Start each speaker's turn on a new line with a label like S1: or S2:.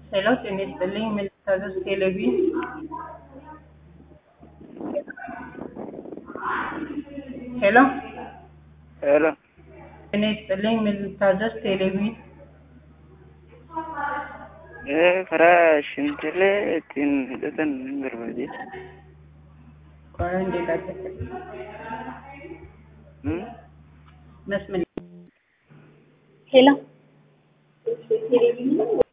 S1: Hello, ጤና ይስጥልኝ መልካዘዝ ቴሌቪ ሄሎ
S2: ሄሎ
S1: ጤና ይስጥልኝ መልካዘዝ ቴሌቪ
S2: ከራሽንትሌ ቲን ደተን ንገርባጂ
S1: ቆይ እንዴት አደረገ መስመር ሄሎ